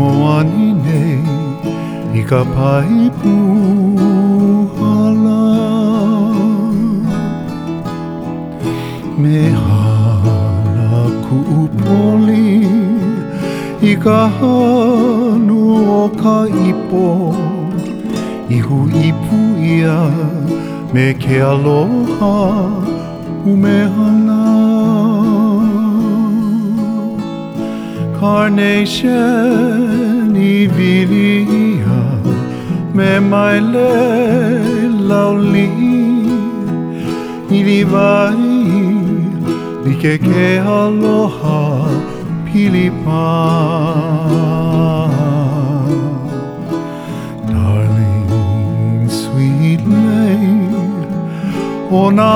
moani nei I ka pai puhala Me hala ku'upoli I ka hanu o ka ipo Ihu ipu ia me ke aloha umehana Carnation I viria me mai le lauli I vai like ke aloha pilipa Darling, sweet lady Ona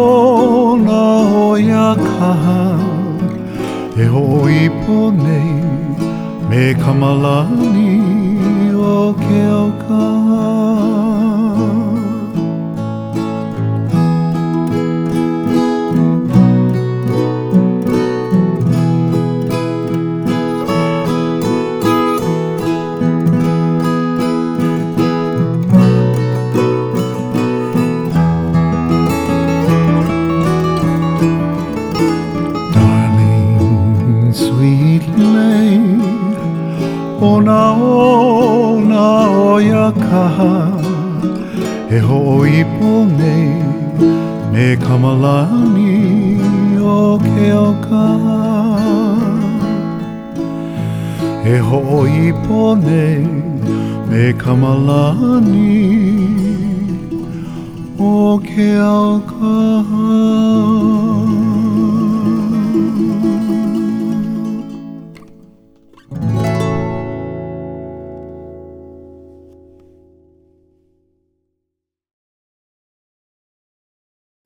hoia kaha E ho'ipo nei me ka malani o ke auka Sweet lady, ona oia kaha E ho'ipo nei me ka malani o ke auka E ho'ipo nei me ka malani o ke auka